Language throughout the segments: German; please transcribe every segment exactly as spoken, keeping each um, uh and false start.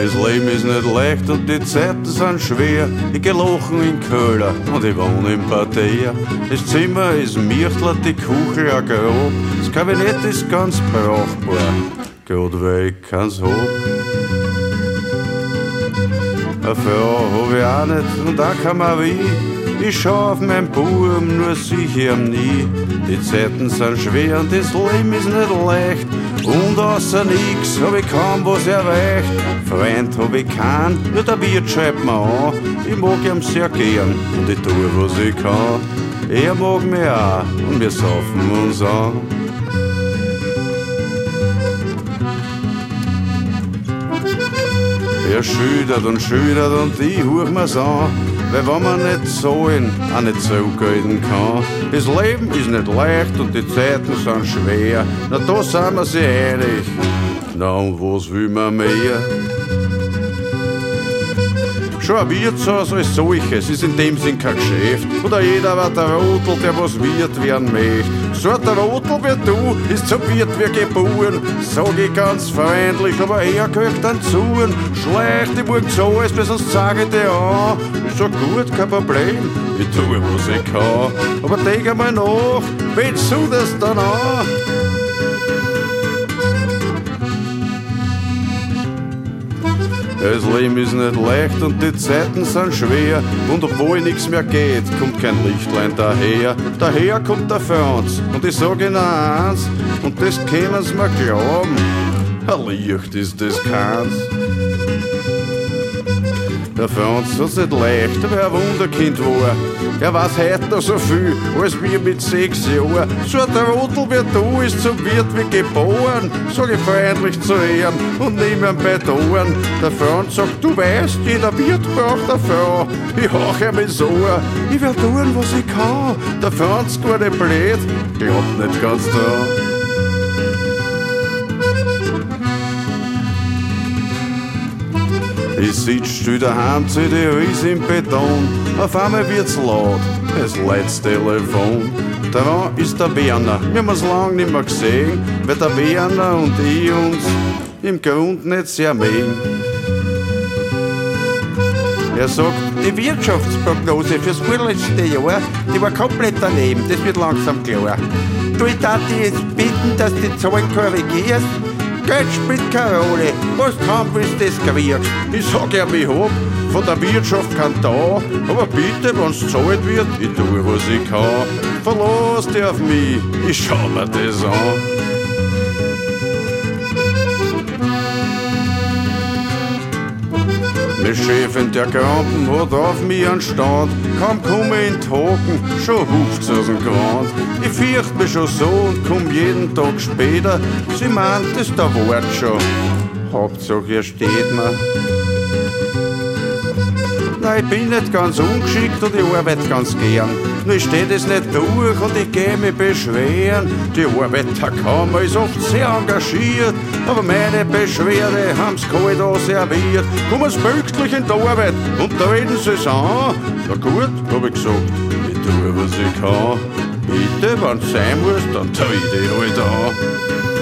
Das Leben ist nicht leicht und die Zeiten sind schwer. Ich geh lachen in Köhler und ich wohne im Parterre. Das Zimmer ist Mirchtler, die Kuchel ein Grab. Das Kabinett ist ganz brauchbar, Gott, weil ich keins hab. Eine Frau hab ich auch nicht und auch kein Marie. Ich schau auf mein Buben, nur sicher ihm nie. Die Zeiten sind schwer und das Leben ist nicht leicht. Und außer nix hab ich kaum was erreicht. Freund hab ich keinen, nur der Wirt schreibt mir an. Ich mag ihn sehr gern und ich tue, was ich kann. Er mag mich auch und wir saufen uns an. Er schüttert und schüttert und ich huch mir's an. Weil wenn man nicht zahlen, auch nicht zurückgelten kann. Das Leben ist nicht leicht und die Zeiten sind schwer. Na da sind wir sich einig, na und was will man mehr? Schon ein Wirtshaus als solches ist in dem Sinn kein Geschäft. Oder jeder war der Rotl, der was Wirt werden möchte. So ein Rotl wie du ist zum Wirt wie geboren. Sag ich ganz freundlich, aber er gehört dann zu. Schleich die morgen so, als bis sonst sag ich dir an. Ich sag gut, kein Problem, ich tue, was ich kann. Aber denk einmal nach, willst du das dann an? Das Leben ist nicht leicht und die Zeiten sind schwer. Und obwohl nichts mehr geht, kommt kein Lichtlein daher. Daher kommt der Franz und ich sag ihnen eins, und das können sie mir glauben, ein Licht ist das keins. Der Franz hat's nicht leicht, weil er ein Wunderkind war. Er weiß heute noch so viel, als wir mit sechs Jahren. So ein Trottel wie du ist zum Wirt wie geboren. Sag ich freundlich zu ihm und nehm ihn bei den Ohren. Der Franz sagt, du weißt, jeder Wirt braucht eine Frau. Ich hauch ihm ins Ohr, ich will tun, was ich kann. Der Franz, gar nicht blöd, glaubt nicht ganz dran. Ich sitz still daheim, zieh die Riese im Beton. Auf einmal wird's laut, es lädt's Telefon. Daran ist der Werner, wir haben's lang nicht mehr gesehen, weil der Werner und ich uns im Grund nicht sehr mögen. Er sagt, die Wirtschaftsprognose fürs vorletzte Jahr, die war komplett daneben, das wird langsam klar. Du, ich darf dich jetzt bitten, dass die Zahlen korrigierst. Geld spielt keine Rolle, was du haben willst, das kriegst. Ich sag ja, ich hab von der Wirtschaft kein da, aber bitte, wenn's gezahlt wird, ich tue, was ich kann. Verlass dich auf mich, ich schau mir das an. Die Chefin der Krampen hat auf mich einen Stand. Kaum komm ich in die Haken, schon hupft's aus dem Grand. Ich fürcht mich schon so und komm jeden Tag später. Sie meint, es da Wort schon. Hauptsache, er steht mir. Nein, ich bin nicht ganz ungeschickt und ich arbeite ganz gern. Nur ich steh das nicht durch und ich geh mich beschweren. Die Arbeiterkammer ist oft sehr engagiert, aber meine Beschwerde haben's kalt serviert. Kommen sie pünktlich in die Arbeit und da reden sie's an. Na gut, hab ich gesagt, ich tue, was ich kann. Bitte, wenn's sein muss, dann tu ich die halt an.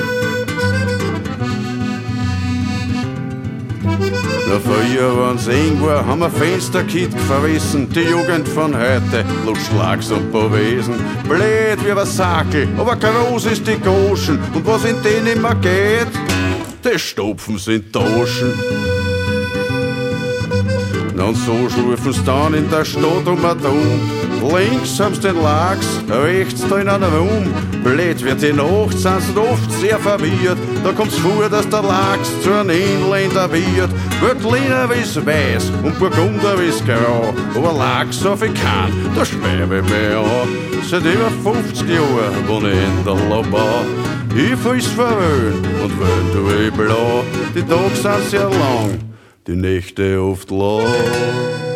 Na, früher, wenn's eng war, haben wir Fensterkit verrissen. Die Jugend von heute lutscht Lachs und Bovesen. Blöd wie ein Sackel, aber groß ist die Goschen. Und was in denen immer geht, das Stopfen sind Taschen. Na, und so schlurfen's dann in der Stadt um und um. Links haben's den Lachs, rechts da in einem Raum. Blöd wird die Nacht, sind sie oft sehr verwirrt. Da kommt's vor, dass der Lachs zu einem Inländer wird. Veltliner wie's weiß und Burgunder wie's grau. Aber Lachs auf ich kann, da schweibe ich mich an. Seit über fünfzig Jahren wohne ich in der Lobau. Ich friss verwöhnt und wöhn tu ich blau. Die Tage sind sehr lang, die Nächte oft lang.